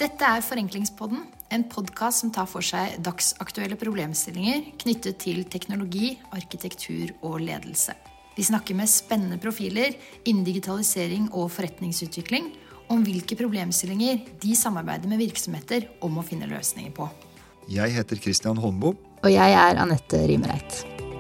Dette Forenklingspodden, en podcast som tar for seg dagsaktuelle problemstillinger knyttet til teknologi, arkitektur og ledelse. Vi snakker med spennende profiler innen digitalisering og forretningsutvikling om hvilke problemstillinger de samarbeider med virksomheter om å finne løsninger på. Jeg heter Christian Holmbo. Og jeg Anette Rimereit.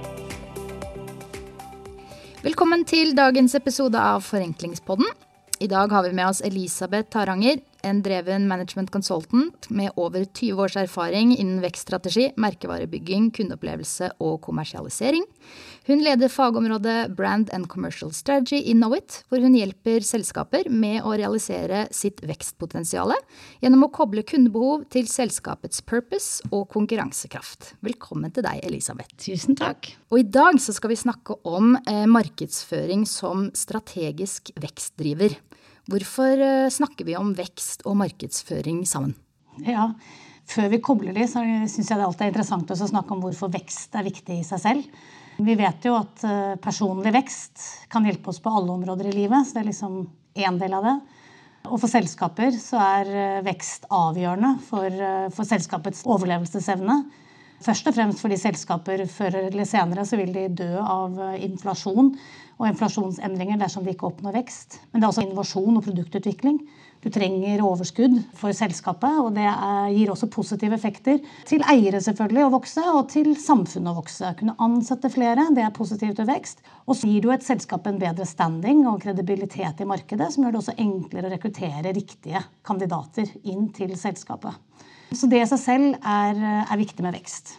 Velkommen til dagens episode av Forenklingspodden. I dag har vi med oss Elisabeth Taranger, en dreven management consultant med over 20 års erfaring innen vekststrategi, merkevarebygging, kundeopplevelse og kommersialisering. Hun leder fagområdet Brand and Commercial Strategy i Knowit, hvor hun hjelper selskaper med å realisere sitt vekstpotensiale gjennom å koble kundebehov til selskapets purpose og konkurransekraft. Velkommen til deg, Elisabeth. Tusen takk. Og i dag så skal vi snakke om markedsføring som strategisk vekstdriver. Hvorfor snakker vi om vekst og markedsføring sammen? Ja, før vi kobler det, så synes jeg det alltid interessant å snakke om hvorfor vekst viktig i seg selv. Vi vet jo at personlig vekst kan hjelpe oss på alle områder i livet, så det liksom en del av det. Og for selskaper så vekst avgjørende for selskapets overlevelsesevne. Først og fremst fordi selskaper før eller senere så vil de dø av inflasjon og inflasjonsendringer dersom de ikke oppnår vekst. Men det også innovasjon og produktutvikling. Du trenger overskudd for selskapet, og det gir også positive effekter til eiere selvfølgelig å vokse, og til samfunnet å vokse. Kunne ansette flere, det positivt til vekst. Og så gir du et selskap en bedre standing og kredibilitet i markedet, som gjør det også enklere å rekruttere riktige kandidater inn til selskapet. Så det i seg selv viktig med vekst.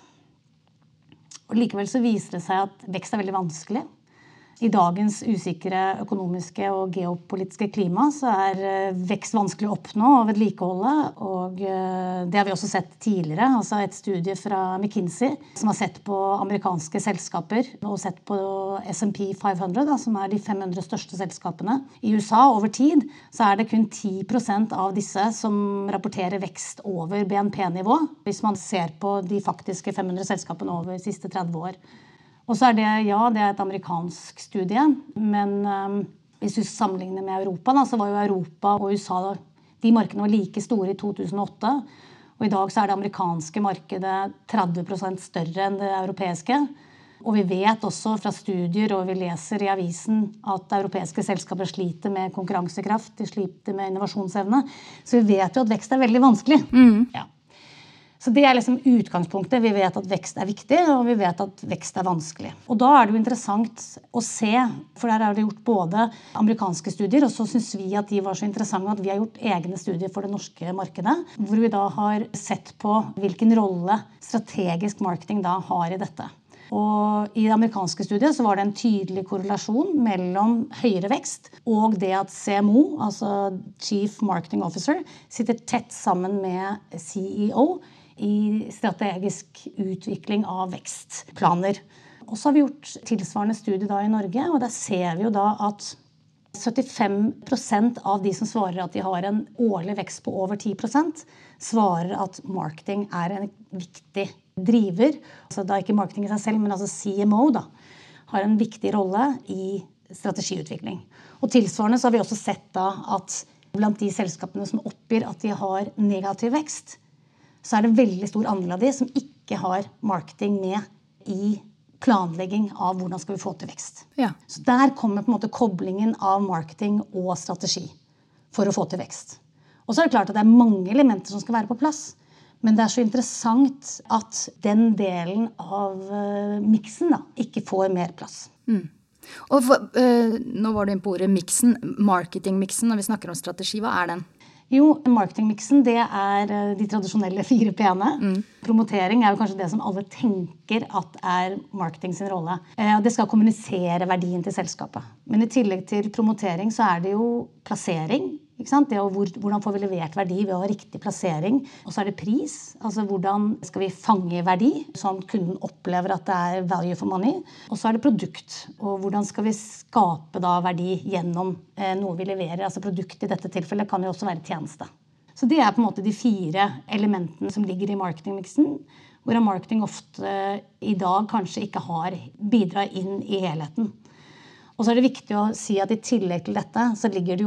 Og likevel så viser det seg at vekst veldig vanskelig. I dagens usikre økonomiske og geopolitiske klima så vekst vanskelig å oppnå og vedlikeholde, og det har vi også sett tidligere, altså et studie fra McKinsey som har sett på amerikanske selskaper og sett på S&P 500, som de 500 største selskapene i USA over tid, så det kun 10% av disse som rapporterer vekst over BNP-nivå, hvis man ser på de faktiske 500 selskapene over de siste 30 år. Og så det et amerikansk studie, men hvis du sammenligner med Europa, så var jo Europa og USA, de markedene var like store i 2008, og i dag så det amerikanske markedet 30% større enn det europeiske. Og vi vet også fra studier, og vi leser i avisen, at europeiske selskaper sliter med konkurransekraft, de sliter med innovasjonsevne, så vi vet jo at vekst veldig vanskelig. Ja. Så det liksom utgangspunktet. Vi vet at vekst viktig, og vi vet at vekst vanskelig. Og da det jo interessant å se, for der det gjort både amerikanske studier, og så synes vi at de var så interessante at vi har gjort egne studier for det norske markedet, hvor vi da har sett på hvilken rolle strategisk marketing da har i dette. Og i det amerikanske studiet så var det en tydelig korrelasjon mellom høyere vekst og det at CMO, altså Chief Marketing Officer, sitter tett sammen med CEO i strategisk utvikling av vekstplaner. Og så har vi gjort tilsvarende studie da i Norge, og der ser vi jo da at 75% av de som svarer at de har en årlig vekst på over 10%, svarer at marketing en viktig driver. Altså da ikke marketing i seg selv, men altså CMO da, har en viktig rolle i strategiutvikling. Og tilsvarende så har vi også sett da at blant de selskapene som oppgir at de har negativ vekst, så det veldig stor andel av de som ikke har marketing med i planlegging av hvordan skal vi få til vekst. Ja. Så der kommer på en måte koblingen av marketing og strategi for å få til vekst. Og så det klart at det mange elementer som skal være på plass, men det så interessant at den delen av miksen da, ikke får mer plass. Og nå var du inne på ordet miksen, marketing-miksen, når vi snakker om strategi, hva den? Jo, marketingmiksen, det de tradisjonelle 4 P-ene. Promotering jo kanskje det som alle tenker at marketing sin rolle. Det skal kommunisere verdien til selskapet. Men i tillegg til promotering så det jo plassering. Ikke sant? Det hvordan får vi levert verdi ved å ha riktig plassering. Og så det pris, altså hvordan skal vi fange verdi, sånn at kunden opplever at det value for money. Og så det produkt, og hvordan skal vi skape da verdi gjennom noe vi leverer. Altså produkt i dette tilfellet kan jo også være tjeneste. Så det på en måte de 4 elementene som ligger i marketingmiksen, hvor marketing ofte i dag kanskje ikke har bidratt inn i helheten. Og så det viktig å si at i tillegg til dette, så ligger det jo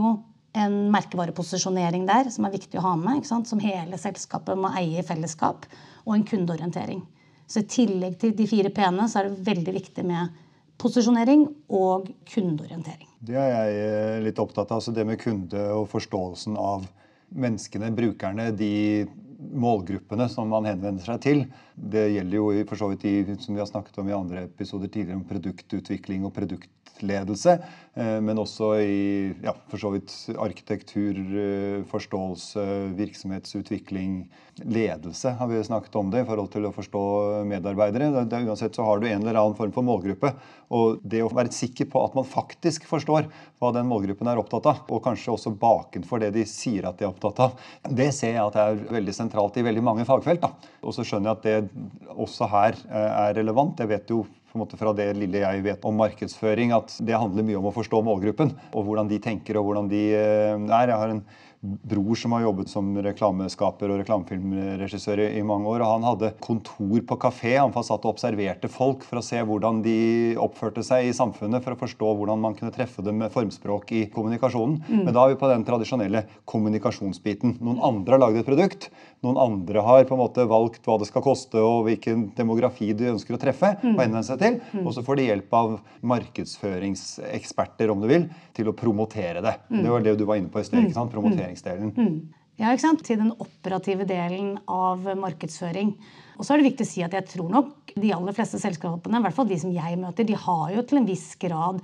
en merkevareposisjonering der, som viktig å ha med, ikke sant? Som hele selskapet må eie i fellesskap, og en kundeorientering. Så i tillegg til de 4 P-ene, så det veldig viktig med posisjonering og kundeorientering. Det jeg litt opptatt av, altså det med kunde og forståelsen av menneskene, brukerne, de målgruppene som man henvender seg til. Det gjelder jo for så vidt som vi har snakket om i andre episoder tidligere, om produktutvikling og produktledelse, men også i for så vidt arkitektur, forståelse, virksomhetsutvikling, ledelse har vi snakket om det i forhold til å forstå medarbeidere. Uansett så har du en eller annen form for målgruppe, og det å være sikker på at man faktisk forstår hva den målgruppen er opptatt av, og kanskje også bakenfor det de sier at de er opptatt av, det ser jeg at er veldig sentralt i veldig mange fagfelt. Og så skjønner jeg at det også her er relevant. Jeg vet jo på en måte fra det lille jeg vet om markedsføring at det handler mye om å forstå målgruppen, og hvordan de tenker og hvordan de er. Jeg har en bror som har jobbet som reklameskaper og reklamefilmregissør i mange år, og han hadde kontor på kafé. Han satt og observerte folk for å se hvordan de oppførte seg i samfunnet, for å forstå hvordan man kunne treffe dem med formspråk i kommunikasjonen. Men da er vi på den tradisjonelle kommunikasjonsbiten. Noen andre har laget et produkt, noen andre har på en måte valgt hva det skal koste og hvilken demografi de ønsker å treffe og henvende seg til, og så får de hjelp av markedsføringseksperter, om du vil, til å promotere det. Det var det du var inne på i sted, ikke sant? Promoteringsdelen. Ja, ikke sant? Til den operative delen av markedsføring. Og så det viktig å si at jeg tror nok de aller fleste selskapene, i hvert fall de som jeg møter, de har jo til en viss grad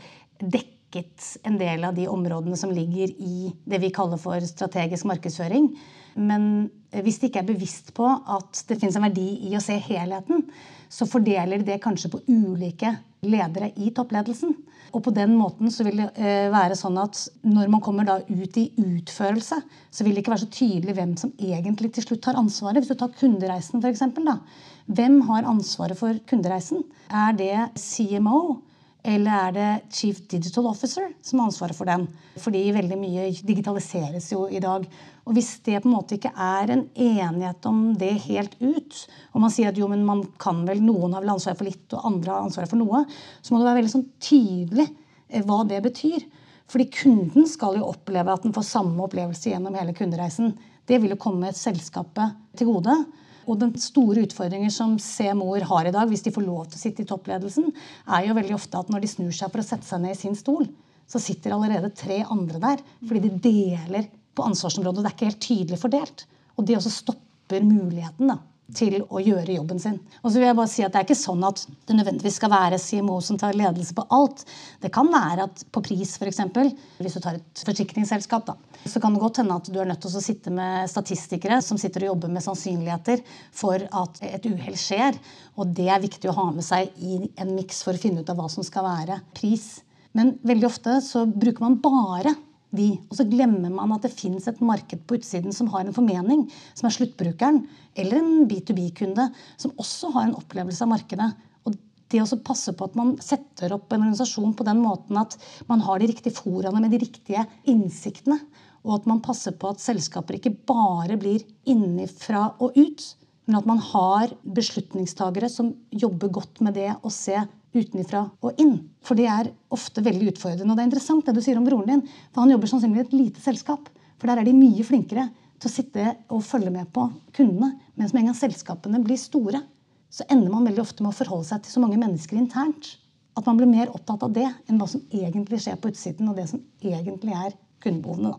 dekket en del av de områdene som ligger i det vi kaller for strategisk markedsføring. Men hvis de ikke bevisst på at det finnes en verdi i å se helheten, så fordeler de det kanskje på ulike ledere i toppledelsen. Og på den måten så vil det være sånn at når man kommer da ut i utførelse, så vil det ikke være så tydelig hvem som egentlig til slutt tar ansvaret. Hvis du tar kundereisen for eksempel da. Hvem har ansvaret for kundereisen? Det CMO? Eller det Chief Digital Officer som har ansvaret for den? Fordi veldig mye digitaliseres jo i dag. Og hvis det på en måte ikke en enighet om det helt ut, og man sier at jo, men man kan vel, noen har vel ansvar for litt, og andre har ansvar for noe, så må det være veldig sånn tydelig hva det betyr. Fordi kunden skal jo oppleve at den får samme opplevelse gjennom hele kundereisen. Det vil jo komme selskapet til gode. Og den store utfordringen som CMO-er har i dag, hvis de får lov til å sitte i toppledelsen, jo veldig ofte at når de snur seg for å sette seg ned i sin stol, så sitter allerede 3 andre der, fordi de deler på ansvarsområdet. Det ikke helt tydelig fordelt. Og det også stopper muligheten da, til å gjøre jobben sin. Og så vil jeg bare si at det ikke sånn at det nødvendigvis skal være CMO som tar ledelse på alt. Det kan være at på pris for eksempel, hvis du tar et forsikringsselskap da, så kan det godt hende at du nødt til å sitte med statistikere som sitter og jobber med sannsynligheter for at et uheld skjer. Og det viktig å ha med seg i en miks for å finne ut av hva som skal være pris. Men veldig ofte så bruker man bare og så glemmer man at det finnes et marked på utsiden som har en formening, som sluttbrukeren, eller en B2B-kunde, som også har en opplevelse av markedet. Og det å passe på at man setter opp en organisasjon på den måten at man har de riktige foraene med de riktige innsiktene, og at man passer på at selskaper ikke bare blir innifra og ut, men at man har beslutningstagere som jobber godt med det å se utenifra og inn. For det ofte veldig utfordrende. Og det interessant det du sier om broren din, for han jobber sannsynligvis i et lite selskap. For der de mye flinkere til å sitte og følge med på kundene. Mens med en gang selskapene blir store, så ender man veldig ofte med å forholde seg til så mange mennesker internt. At man blir mer opptatt av det enn hva som egentlig skjer på utsiden, og det som egentlig kundebehovene da.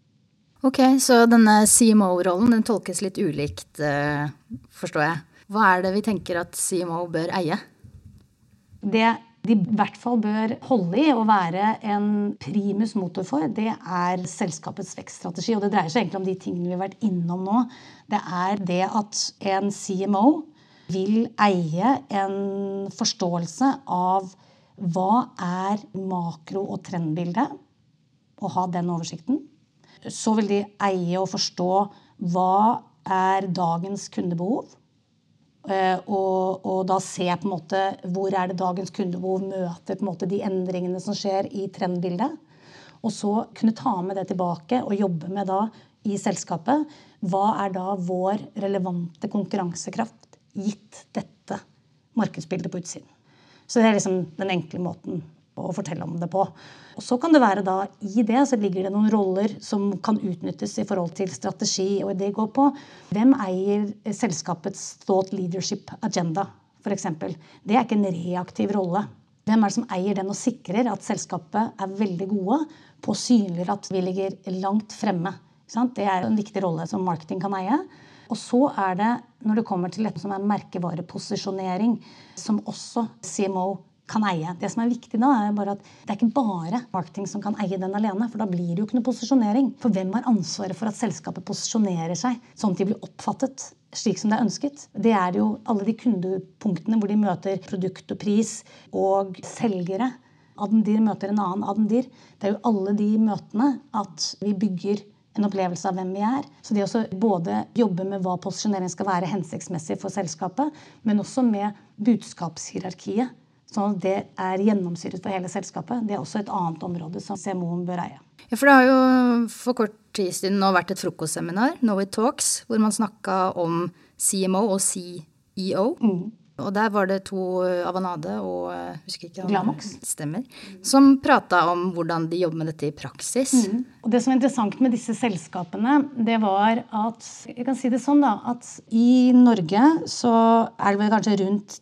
Ok, så denne CMO-rollen, den tolkes litt ulikt, forstår jeg. Hva det vi tenker at CMO bør eie? Det de i hvert fall bør holde i og være en primus motor for, det selskapets vekststrategi. Og det dreier seg egentlig om de tingene vi har vært innom nå. Det det at en CMO vil eie en forståelse av hva makro- og trendbildet, og ha den oversikten. Så vil de eie og forstå hva dagens kundebehov, og da se på en måte hvor det dagens kundebehov møter på en måte de endringene som skjer i trendbildet, og så kunne ta med det tilbake og jobbe med da i selskapet hva da vår relevante konkurransekraft gitt dette markedsbildet på utsiden. Så det liksom den enkle måten å fortelle om det på. Og så kan det være da, i det så ligger det noen roller som kan utnyttes i forhold til strategi, og det går på hvem eier selskapets thought leadership agenda, for eksempel. Det ikke en reaktiv rolle. Hvem det som eier den og sikrer at selskapet veldig gode på å synliggjøre at vi ligger langt fremme. Det en viktig rolle som marketing kan eie. Og så det, når det kommer til dette som merkevareposisjonering, som også CMO kan eie. Det som viktig da, bare at det ikke bare marketing som kan eie den alene, for da blir det jo ikke noe posisjonering. For hvem har ansvaret for at selskapet posisjonerer seg, sånn at de blir oppfattet slik som det ønsket? Det det jo alle de kundepunktene hvor de møter produkt og pris og selgere. Adendir møter en annen Adendir. Det jo alle de møtene at vi bygger en opplevelse av hvem vi Så det også både jobbe med hva posisjonering skal være hensiktsmessig for selskapet, men også med budskapshierarkiet, sånn at det gjennomsyret for hele selskapet. Det også et annet område som CMO-en bør eie. Ja, for det har jo for kort tid siden nå vært et frokostseminar, Know It Talks, hvor man snakket om CMO og CEO. Og der var det 2 Avanade og husker ikke Glamox. Stemmer, som pratet om hvordan de jobber med dette i praksis. Og det som interessant med disse selskapene, det var at, jeg kan si det sånn da, at i Norge så det vel kanskje rundt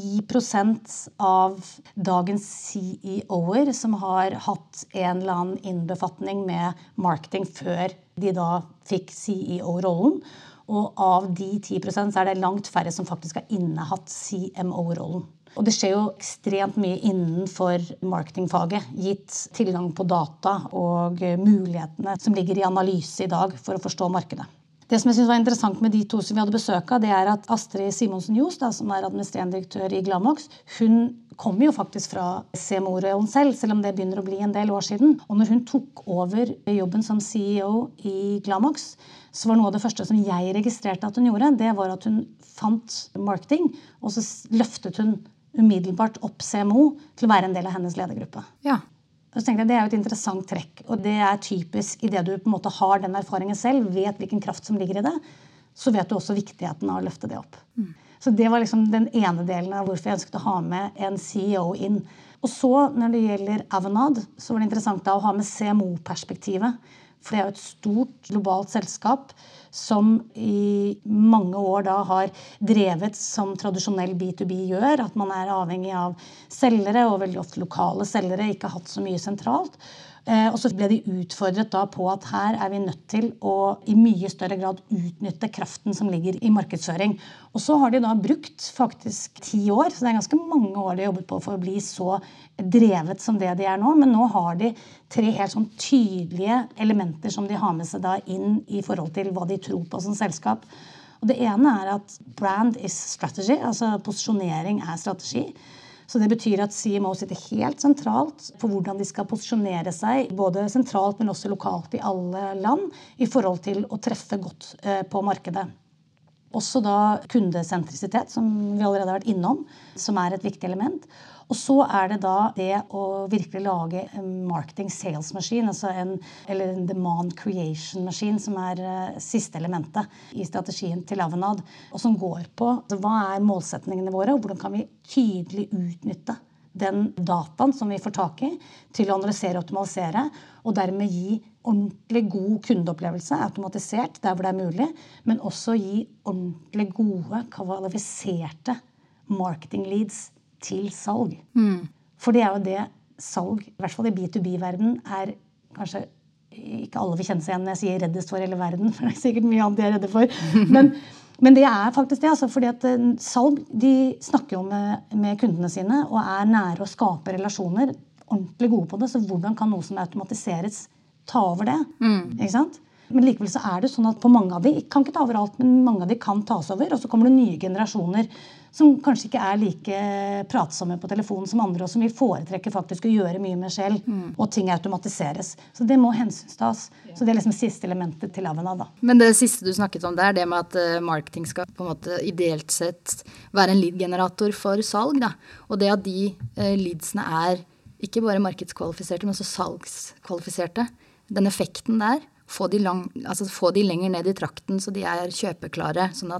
10% av dagens CEO-er som har hatt en eller annen innbefatning med marketing før de da fikk CEO-rollen. Og av de 10% så det langt færre som faktisk har innehatt CMO-rollen. Og det skjer jo ekstremt mye innenfor marketingfaget, gitt tilgang på data og mulighetene som ligger i analyse i dag for å forstå markedet. Det som jeg synes var interessant med de 2 som vi hadde besøk av, det at Astrid Simonsen-Johs, som administrerende direktør i Glamox, hun kommer jo faktisk fra CMO-rollen selv om det begynner å bli en del år siden. Og når hun tok over jobben som CEO i Glamox, så var noe av det første som jeg registrerte at hun gjorde, det var at hun fant marketing, og så løftet hun umiddelbart opp CMO til å være en del av hennes ledergruppe. Ja. Og så tenkte jeg, det jo et interessant trekk, og det typisk i det du på en måte har den erfaringen selv, vet hvilken kraft som ligger i det, så vet du også viktigheten av å løfte det opp. Så det var liksom den ene delen av hvorfor jeg ønsket å ha med en CEO inn. Og så, når det gjelder Avanade, så var det interessant da å ha med CMO-perspektivet, for det jo et stort globalt selskap som i mange år da har drevet som tradisjonell B2B gjør, at man avhengig av selgere, og veldig ofte lokale selgere, ikke hatt så mye sentralt. Og så ble de utfordret da på at her vi nødt til å i mye større grad utnytte kraften som ligger i markedsføring. Og så har de da brukt faktisk 10 år, så det ganske mange år de har jobbet på for å bli så drevet som det de nå, men nå har de 3 helt sånn tydelige elementer som de har med seg da inn i forhold til hva de tror på som selskap. Og det ene at brand is strategy, altså posisjonering strategi. Så det betyr at CMO sitter helt sentralt på hvordan de skal posisjonere seg, både sentralt, men også lokalt i alle land, i forhold til å treffe godt på markedet. Også da kundesentrisitet, som vi allerede har vært innom, som et viktig element. Og så det da det å virkelig lage en marketing sales machine, altså eller en demand creation machine, som siste elementet i strategien til Avanade, og som går på hva målsetningene våre, og hvordan kan vi tydelig utnytte den dataen som vi får tak i, til å analysere og optimalisere, og dermed gi ordentlig god kundeopplevelse, automatisert der hvor det mulig, men også gi ordentlig gode, kvalifiserte marketing leads til salg. For det jo det salg, i hvert fall i B2B-verden, kanskje ikke alle vil kjenne seg igjen når jeg sier reddest for hele verden, for det sikkert mye annet de redde for. Men det faktisk det, altså, fordi at salg, de snakker jo med kundene sine, og nære å skape relasjoner, ordentlig gode på det, så hvordan kan noe som automatiseres ta over det? Ikke sant? Men likevel så det sånn at på mange av de, kan ikke ta over alt, men mange av de kan tas over, og så kommer det nye generasjoner som kanskje ikke like pratsomme på telefonen som andre, og som vil foretrekke faktisk å gjøre mye mer selv, og ting automatiseres. Så det må hensynstas. Så det liksom siste elementet til Avanade. Men det siste du snakket om det det med at marketing skal på en måte ideelt sett være en lead-generator for salg, da. Og det at de leadsene ikke bare markedskvalifiserte, men også salgskvalifiserte. Den effekten der, få de lenger ned i trakten så de kjøpeklare, sånn at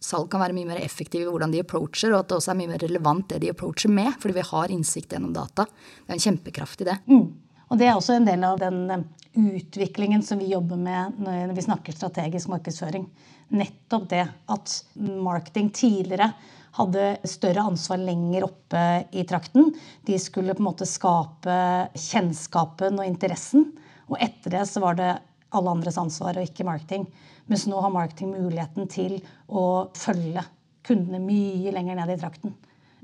salg kan være mye mer effektive i hvordan de approacher, og at det også mye mer relevant det de approacher med, fordi vi har innsikt gjennom data. Det en kjempekraft i det. Og det også en del av den utviklingen som vi jobber med når vi snakker strategisk markedsføring. Nettopp det at marketing tidligere hadde større ansvar lenger oppe i trakten. De skulle på en måte skape kjennskapen og interessen, og etter det så var det alle andres ansvar og ikke marketing. Mens nå har marketing muligheten til å følge kundene mye lenger ned i trakten.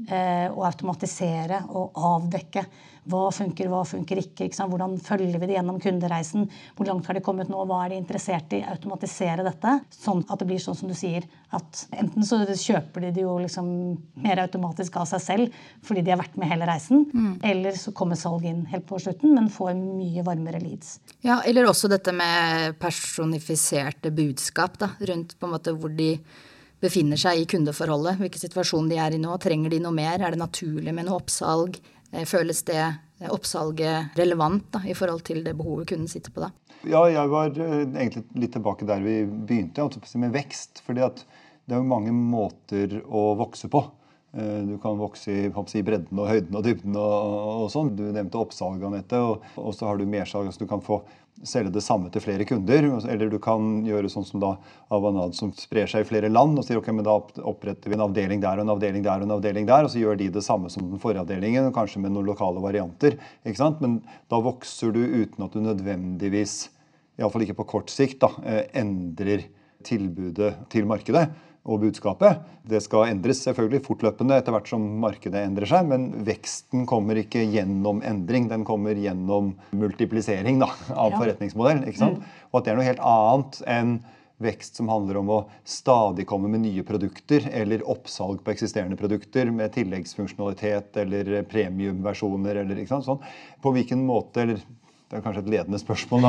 Og automatisere og avdekke hva funker ikke, hvordan følger vi det gjennom kundereisen, hvor langt har de kommet nå, hva de interessert i, automatisere dette, sånn at det blir sånn som du sier, at enten så kjøper de det jo liksom mer automatisk av seg selv, fordi de har vært med hele reisen, eller så kommer salg inn helt på slutten, men får mye varmere leads. Ja, eller også dette med personifiserte budskap da, rundt på en måte hvor de befinner seg i kundeforholdet, hvilken situasjon de i nå, trenger de noe mer, det naturlig med noe oppsalg, føles det oppsalget relevant da, i forhold til det behovet kunden sitter på da? Ja, jeg var egentlig litt tilbake der vi begynte, med vekst, fordi at det jo mange måter å vokse på. Du kan vokse i bredden og høyden og dybden og sånn. Du nevnte oppsalg, Anette, og så har du mersalg, så du kan få selge det samme til flere kunder, eller du kan gjøre sånn som da Avanade som sprer seg i flere land og sier ok, men da oppretter vi en avdeling der og en avdeling der og en avdeling der, og så gjør de det samme som den forrige avdelingen, kanskje med noen lokale varianter, ikke sant? Men da vokser du uten at du nødvendigvis, i alle fall ikke på kort sikt, da, endrer tilbudet til markedet og budskapet. Det skal endres selvfølgelig fortløpende etter hvert som markedet endrer seg, men veksten kommer ikke gjennom endring, den kommer gjennom multiplisering da, av forretningsmodell, ikke sant? Og at det noe helt annet enn vekst som handler om å stadig komme med nye produkter, eller oppsalg på eksisterende produkter med tilleggsfunksjonalitet, eller premiumversjoner, eller ikke sant, sånn. På hvilken måte, eller det kanskje et ledende spørsmål, da,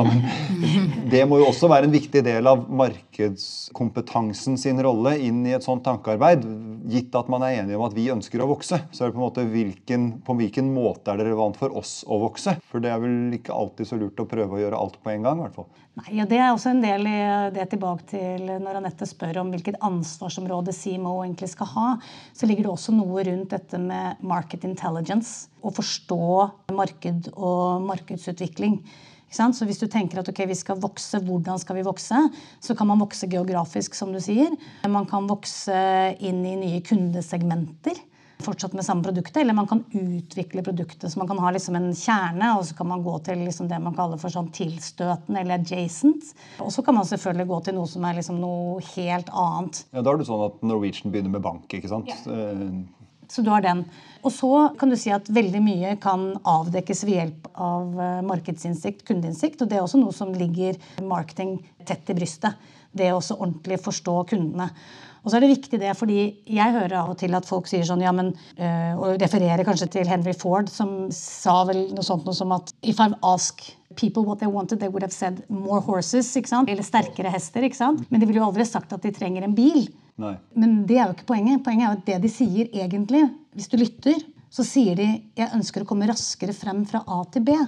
men det må jo også være en viktig del av markedskompetansen sin rolle inn i et sånt tankearbeid, gitt at man enige om at vi ønsker å vokse. Så det på en måte på hvilken måte det relevant for oss å vokse? For det vel ikke alltid så lurt å prøve å gjøre alt på en gang, i hvert fall. Nei, ja, det også en del i det tilbake til når Anette spør om hvilket ansvarsområde CMO egentlig skal ha, så ligger det også noe rundt dette med market intelligence, å forstå marked og markedsutvikling. Så hvis du tenker at ok, vi skal vokse, hvordan skal vi vokse? Så kan man vokse geografisk, som du sier. Man kan vokse inn i nye kundesegmenter, fortsatt med samme produktet, eller man kan utvikle produktet, så man kan ha liksom en kjerne, og så kan man gå til liksom det man kaller for sånn tilstøtende eller adjacent. Og så kan man selvfølgelig gå til noe som liksom noe helt annet. Ja, da det sånn at Norwegian begynner med bank, ikke sant? Ja. Så du har den. Og så kan du si at veldig mye kan avdekkes ved hjelp av markedsinnsikt, kundeinnsikt, og det også noe som ligger marketing tett i brystet. Det også ordentlig forstå kundene. Og så det viktig det, fordi jeg hører av og til at folk sier sånn, ja, men, og refererer kanskje til Henry Ford, som sa vel noe sånt noe som at if I ask people what they wanted, they would have said more horses, ikke sant? Eller sterkere hester, ikke sant? Men de ville jo aldri sagt at de trenger en bil. Nei. Men det jo ikke poenget. Poenget jo at det de sier egentlig, hvis du lytter, så sier de, jeg ønsker å komme raskere frem fra A til B.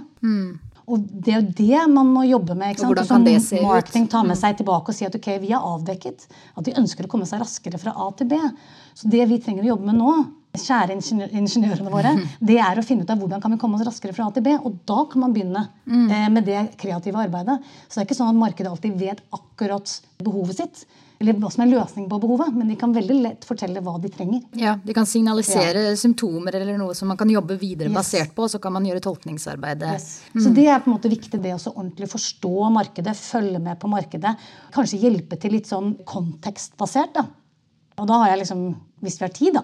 Og det jo det man må jobbe med, ikke sant? Hvordan kan det se ut? Marketing tar med seg tilbake og sier at ok, vi har avdekket at de ønsker å komme seg raskere fra A til B. Så det vi trenger å jobbe med nå, kjære ingeniørene våre, det å finne ut av hvordan kan vi komme oss raskere fra A til B, og da kan man begynne med det kreative arbeidet. Så det ikke sånn at markedet alltid vet akkurat behovet sitt, eller hva som løsning på behovet, men de kan veldig lett fortelle hva de trenger. Ja, de kan signalisere symptomer eller noe som man kan jobbe videre basert på, og så kan man gjøre tolkningsarbeidet. Så det på en måte viktig, det å ordentlig forstå markedet, følge med på markedet, kanskje hjelpe til litt sånn kontekstbasert da. Og da har jeg liksom, hvis vi har tid da,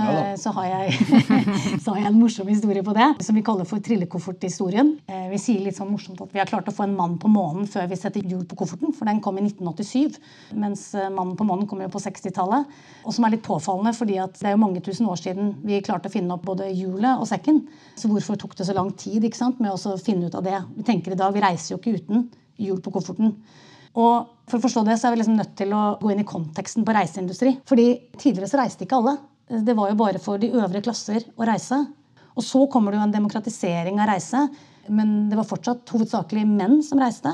så har jeg en morsom historie på det, som vi kaller for trillekofferthistorien. Vi sier litt sånn morsomt at vi har klart å få en mann på månen før vi setter hjul på kofferten, for den kom i 1987, mens mannen på månen kom jo på 60-tallet. Og som litt påfallende, fordi at det jo mange tusen år siden vi klarte å finne opp både hjulet og sekken. Så hvorfor tok det så lang tid, ikke sant, med å finne ut av det? Vi tenker i dag, vi reiser jo ikke uten hjul på kofferten. Og for å forstå det, så vi liksom nødt til å gå inn i konteksten på reiseindustri. Fordi tidligere så reiste ikke alle. Det var jo bare for de øvre klasser å reise. Og så kommer det jo en demokratisering av reise. Men det var fortsatt hovedsakelig menn som reiste.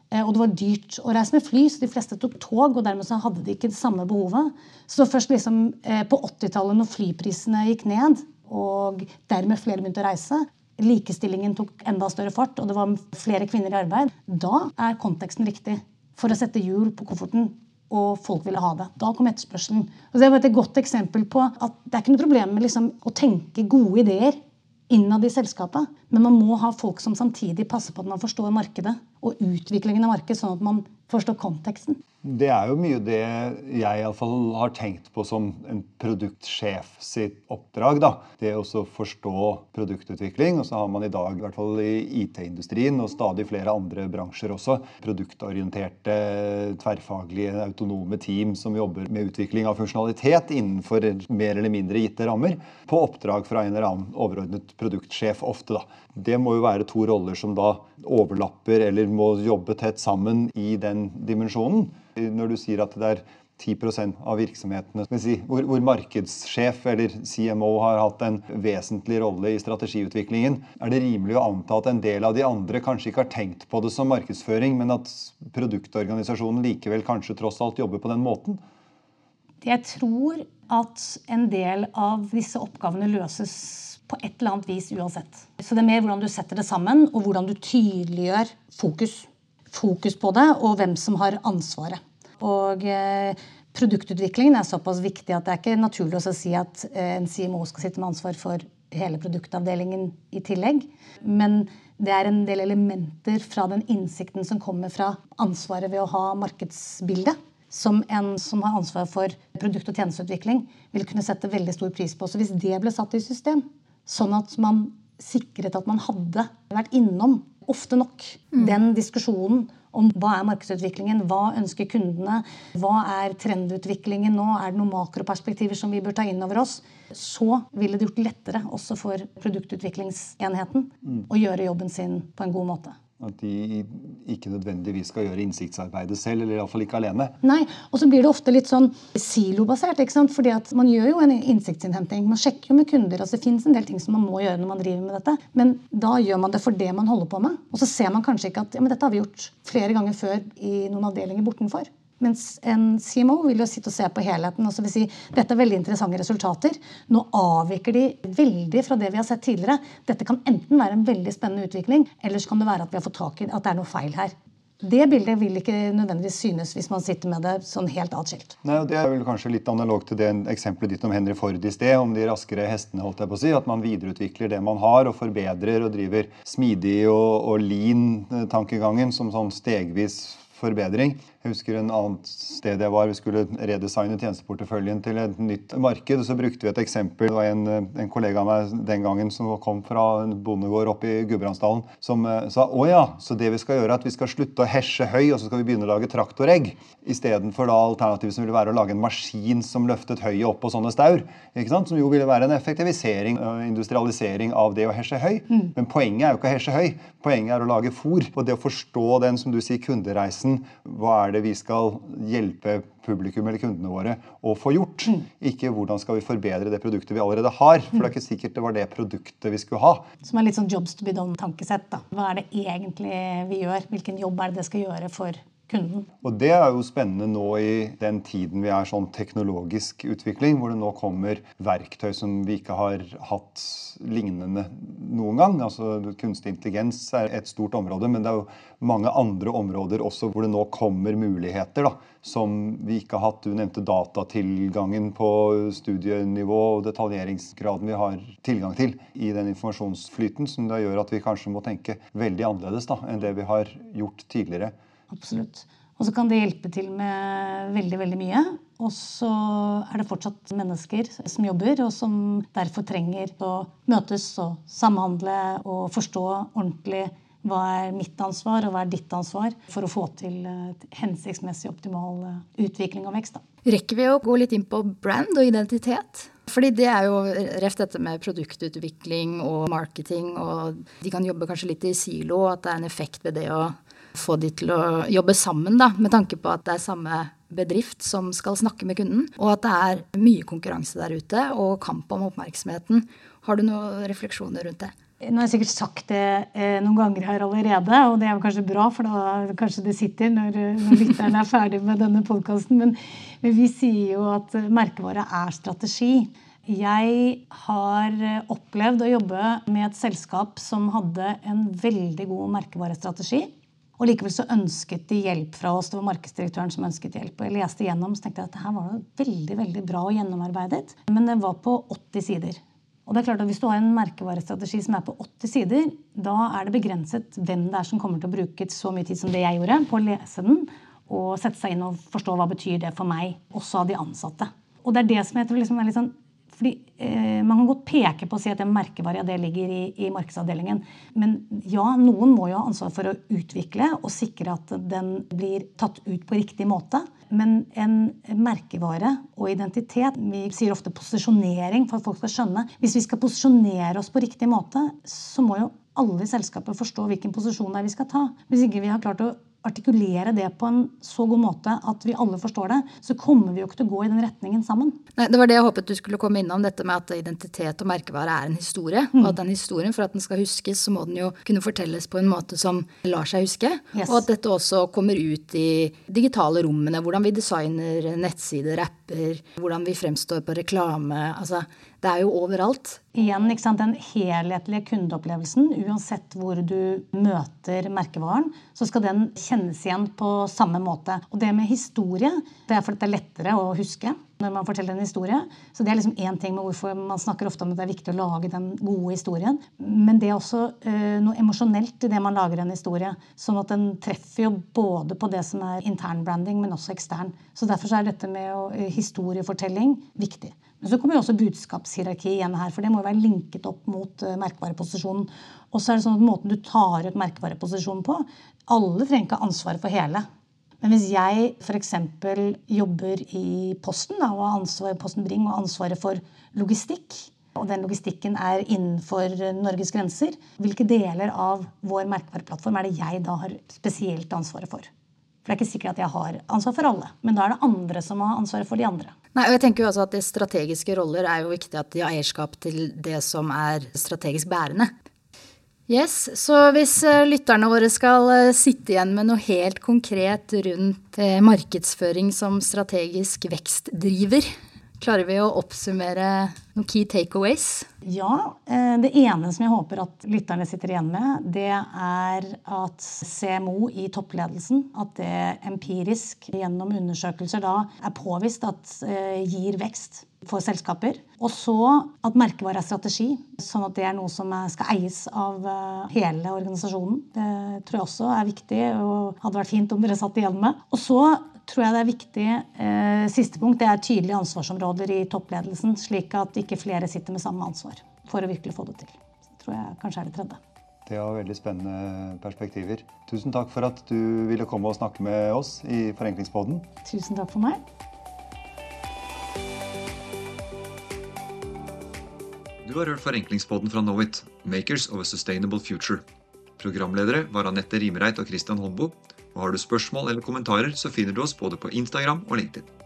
Og det var dyrt å reise med fly, så de fleste tok tog, og dermed så hadde de ikke det samme behovet. Så først liksom på 80-tallet når flyprisene gikk ned, og dermed flere begynte å reise, likestillingen tok enda større fart, og det var flere kvinner i arbeid, da konteksten riktig for å sette hjul på kofferten, og folk ville ha det. Da kom etterspørselen. Og det var et godt eksempel på at det ikke noe problem med liksom å tenke gode ideer innad i selskapet, men man må ha folk som samtidig passer på at man forstår markedet og utviklingen av markedet, sånn at man forstår konteksten. Det jo mye det jeg I alle fall har tenkt på som en produktsjef sitt oppdrag, da. Det å forstå produktutvikling, og så har man I dag, I hvert fall I IT-industrien og stadig flere andre bransjer også, produktorienterte, tverrfaglige, autonome team som jobber med utvikling av funksjonalitet innenfor mer eller mindre gitte rammer, på oppdrag fra en eller annen overordnet produktsjef ofte, da. Det må jo være to roller som da overlapper eller må jobbe tett sammen I den dimensjonen. Når du sier at det 10% av virksomhetene hvor markedssjef eller CMO har hatt en vesentlig rolle I strategiutviklingen, det rimelig å anta at en del av de andre kanskje ikke har tenkt på det som markedsføring, men at produktorganisasjonen likevel kanskje tross alt jobber på den måten? Jeg tror at en del av disse oppgavene løses på et eller annet vis uansett. Så det mer hvordan du setter det sammen, og hvordan du tydeliggjør fokus på det, og hvem som har ansvaret. Og produktutviklingen såpass viktig at det ikke naturlig å si at en CMO skal sitte med ansvar for hele produktavdelingen I tillegg. Men det en del elementer fra den innsikten som kommer fra ansvaret ved å ha markedsbildet, som en som har ansvar for produkt- og tjenesteutvikling vil kunne sette veldig stor pris på. Så hvis det ble satt I system, sånn at man sikret at man hadde vært innom ofte nok den diskusjonen om hva markedsutviklingen, hva ønsker kundene, hva trendutviklingen nå, det noen makroperspektiver som vi bør ta inn over oss, så ville det gjort lettere også for produktutviklingsenheten å gjøre jobben sin på en god måte. At de ikke nødvendigvis skal gjøre innsiktsarbeidet selv, eller I alle fall ikke alene. Nei, og så blir det ofte litt sånn silobasert, ikke sant? Fordi at man gjør jo en innsiktsinnhenting, man sjekker jo med kunder, altså det finnes en del ting som man må gjøre når man driver med dette, men da gjør man det for det man holder på med, og så ser man kanskje ikke at ja, men dette har vi gjort flere ganger før I noen avdelinger bortenfor. Mens en CMO vil jo sitte og se på helheten, og så vil si, dette veldig interessante resultater. Nå avviker de veldig fra det vi har sett tidligere. Dette kan enten være en veldig spennende utvikling, eller så kan det være at vi har fått tak I at det noe feil her. Det bildet vil ikke nødvendigvis synes hvis man sitter med det sånn helt atskilt. Nei, og det vel kanskje litt analog til det eksempelet ditt om Henry Ford I sted, om de raskere hestene, holdt jeg på å si, at man videreutvikler det man har og forbedrer og driver smidig og lean-tankegangen som sånn stegvis forbedring. Jeg husker en annet sted jeg var, vi skulle redesigne tjenesteporteføljen til et nytt marked, og så brukte vi et eksempel. Det var en kollega av meg den gangen som kom fra en bondegård oppe I Gudbrandsdalen, som sa, ja, så det vi skal gjøre at vi skal slutte å hesje høy, og så skal vi begynne å lage traktoregg, I stedet for da alternativet som ville være å lage en maskin som løftet høyet opp på sånne staur, ikke sant? Som jo ville være en effektivisering og industrialisering av det å hesje høy. Men poenget jo ikke å hesje høy, poenget å lage fôr, og det å forstå den, som du sier, kundereisen, hva det vi skal hjelpe publikum eller kundene våre å få gjort. Ikke hvordan skal vi forbedre det produktet vi allerede har, for det ikke sikkert det var det produktet vi skulle ha. Som litt sånn jobs to be done tankesett da. Hva det egentlig vi gjør? Hvilken jobb det skal gjøre for kunden? Og det jo spennende nå I den tiden vi sånn teknologisk utvikling, hvor det nå kommer verktøy som vi ikke har hatt lignende noen gang. Altså kunstig intelligens et stort område, men det jo mange andre områder også hvor det nå kommer muligheter da, som vi ikke har hatt. Du nevnte datatilgangen på studienivå og detaljeringsgraden vi har tilgang til I den informasjonsflyten, som da gjør at vi kanskje må tenke veldig annerledes da, enn det vi har gjort tidligere. Absolutt. Og så kan det hjelpe til med veldig, veldig mye. Og så det fortsatt mennesker som jobber, og som derfor trenger å møtes og samhandle og forstå ordentlig hva mitt ansvar og hva ditt ansvar for å få til hensiktsmessig optimal utvikling og vekst. Da. Rekker vi å gå litt inn på brand og identitet? Fordi det jo reft dette med produktutvikling og marketing, og de kan jobbe kanskje litt I silo, at det en effekt ved det å få de til å jobbe sammen da, med tanke på at det samme bedrift som skal snakke med kunden, og at det mye konkurranse der ute, og kamp om oppmerksomheten. Har du noen refleksjoner rundt det? Nå har jeg sikkert sagt det noen ganger her allerede, og det kanskje bra, for da kanskje det sitter når lytteren ferdig med denne podcasten, men vi sier jo at merkevare strategi. Jeg har opplevd å jobbe med et selskap som hadde en veldig god merkevarestrategi, og likevel så ønsket de hjelp fra oss. Det var markedsdirektøren som ønsket hjelp, og jeg leste gjennom, så tenkte jeg at dette var veldig, veldig bra og gjennomarbeidet, men det var på 80 sider. Og det klart at hvis du har en merkevarestrategi som på 80 sider, da det begrenset hvem det som kommer til å bruke så mye tid som det jeg gjorde på å lese den, og sette seg inn og forstå hva betyr det for meg, også av de ansatte. Og det det som jeg tror liksom litt sånn, fordi man kan godt peke på å si at det merkevare, det ligger i markedsavdelingen. Men ja, noen må jo ha ansvar for å utvikle og sikre at den blir tatt ut på riktig måte. Men en merkevare og identitet, vi sier ofte posisjonering for at folk skal skjønne. Hvis vi skal posisjonere oss på riktig måte, så må jo alle i selskapet forstå hvilken posisjon vi skal ta. Hvis ikke vi har klart å artikulere det på en så god måte at vi alle forstår det, så kommer vi jo ikke til å gå i den retningen sammen. Nei, det var det jeg håpet du skulle komme innom, dette med at identitet og merkevare en historie, og at den historien, for at den skal huskes, så må den jo kunne fortelles på en måte som lar seg huske, og at dette også kommer ut i digitale rommene, hvordan vi designer nettsider, apper, hvordan vi fremstår på reklame, altså det jo overalt. Igjen, ikke sant, den helhetlige kundeopplevelsen, uansett hvor du møter merkevaren, så skal den kjennes igjen på samme måte. Og det med historie, det fordi det lettere å huske når man forteller en historie. Så det liksom en ting med hvorfor man snakker ofte om at det viktig å lage den gode historien. Men det også noe emosjonelt i det man lager en historie, sånn at den treffer jo både på det som intern branding, men også ekstern. Så derfor så dette med historiefortelling viktig. Men så kommer jo også budskapshierarki igjen her, for det må jo være linket opp mot merkevareposisjonen. Og så det sånn at måten du tar ut merkevareposisjonen på, alle trenger ikke ansvar for hele. Men hvis jeg for eksempel jobber i Posten, og har ansvar Posten Bring og ansvaret for logistikk, og den logistikken innenfor Norges grenser, hvilke deler av vår merkevareplattform det jeg da har spesielt ansvaret for? For det ikke sikkert at jeg har ansvar for alle, men da det andre som har ansvaret for de andre. Nei, og jeg tenker jo også at de strategiske roller jo viktig at de har eierskap til det som strategisk bærende. Yes, så hvis lytterne våre skal sitte igjen med noe helt konkret rundt markedsføring som strategisk vekstdriver, klarer vi å oppsummere noen key takeaways? Ja, det ene som jeg håper at lytterne sitter igjen med, det at CMO i toppledelsen, at det empirisk gjennom undersøkelser da påvist at gir vekst for selskaper. Og så at merkevare strategi, sånn at det noe som skal eies av hele organisasjonen. Det tror jeg også viktig, og hadde vært fint om dere satt igjen med. Og så tror jeg det viktig, siste punkt, det tydelige ansvarsområder i toppledelsen, slik at ikke flere sitter med samme ansvar for å virkelig få det til. Det tror jeg kanskje det tredje. Det var veldig spennende perspektiver. Tusen takk for at du ville komme og snakke med oss i Forenklingspodden. Tusen takk for meg. Du har hørt Forenklingspodden fra Knowit, Makers of a Sustainable Future. Programledere var Anette Rimereit og Christian Holmboe. Og har du spørsmål eller kommentarer, så finner du oss både på Instagram og LinkedIn.